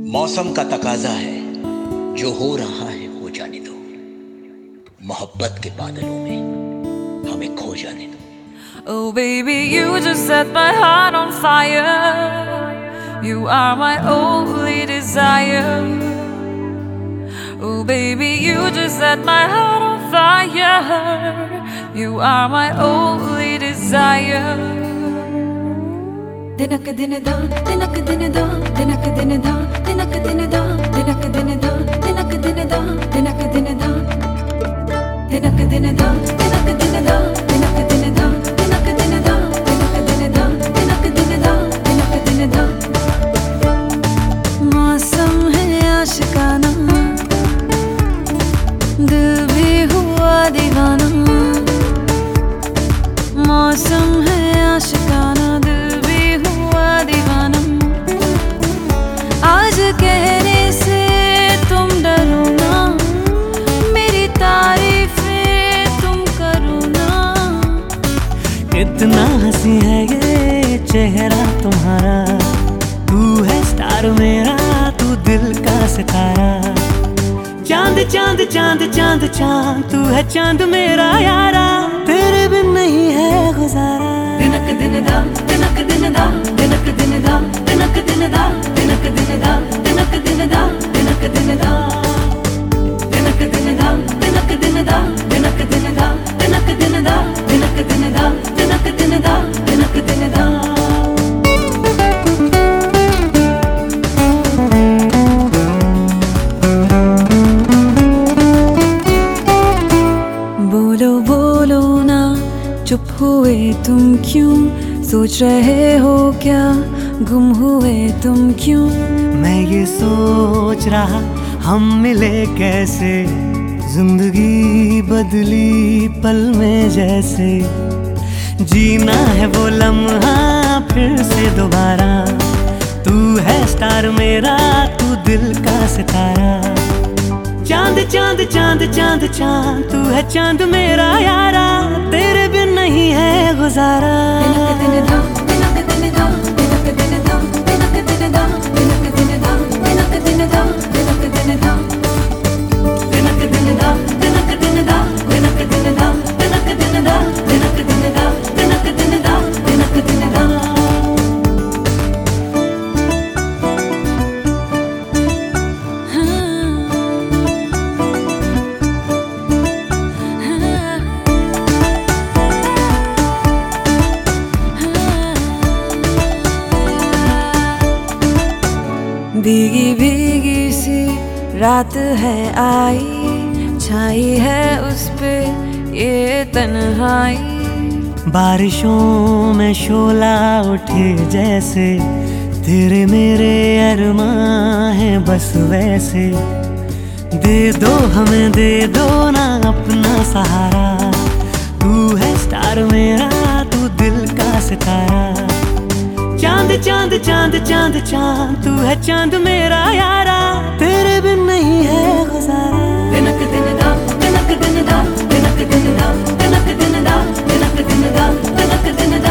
मौसम का तकाजा है, जो हो रहा है हो जाने दो। मोहब्बत के बादलों में हमें खो जाने दो। Oh baby, you just set my heart on fire. You are my only desire. Oh baby, you just set my heart on fire. You are my only desire. Dinak din da, dinak din da, dinak din da, dinak din da, dinak din da, dinak din da, dinak din da, dinak din da, dinak din da, dinak din da, dinak din da, dinak din da, dinak din da, dinak din da. मौसम है आशिकाना, दिल भी हुआ दीवाना. मौसम है आशिकाना, दिल भी हुआ दीवाना. आज कहने से तुम डरो ना, मेरी तारीफें तुम करो ना. कितना हंसी है ये चेहरा तुम्हारा, तू है स्टार मेरा, तू दिल का सितारा. चांद चांद चांद चांद चांद, तू है चांद मेरा यारा, तेरे बिन नहीं है गुजारा. दिनक दिन दा, दिनक दिन दा, दिनक दिन दा, दिनक दिन दा, दिनक दिन दा, दिनक दिन दा, दिनक दिन दा, दिनक दिन दा, दिनक दिन दा, दिनक दिन दा, दिनक दिन दा, दिनक दिन दा, दिनक दिन दा, दिनक दिन दा. बोलो बोलो ना, चुप हुए तुम क्यों, सोच रहे हो क्या, गुम हुए तुम क्यों. मैं ये सोच रहा हम मिले कैसे, जिंदगी बदली पल में जैसे. जीना है वो लम्हा फिर से दोबारा, तू है स्टार मेरा, तू दिल का सितारा. चांद चांद चांद चांद चांद, तू है चांद मेरा यारा, तेरे बिन नहीं है गुजारा. दिनक दिन दा, दिनक दिन दा, दिनक दिन दा, दिनक दिन दा, दिनक दिन दा, दिनक दिन दा, दिनक दिन दा, दिनक दिन दा, दिनक दिन दा, दिनक दिन दा, दिनक दिन दा, दिनक दिन दा, दिनक दिन दा, दिनक दिन दा. भीगी भीगी सी रात है आई, छाई है उस पे ये तन्हाई. बारिशों में शोला उठे जैसे, तेरे मेरे अरमां हैं बस वैसे. दे दो हमें, दे दो ना अपना सहारा, तू है स्टार मेरा, तू दिल का सितारा. चांद चांद चांद चांद चांद, तू है चांद मेरा यारा, तेरे बिन नहीं है गुजारा. दिनक दिन दा, दिनक दिन दा, दिनक दिन दा, दिनक दिन दा, दिनक दिन दा, दिनक दिन दा.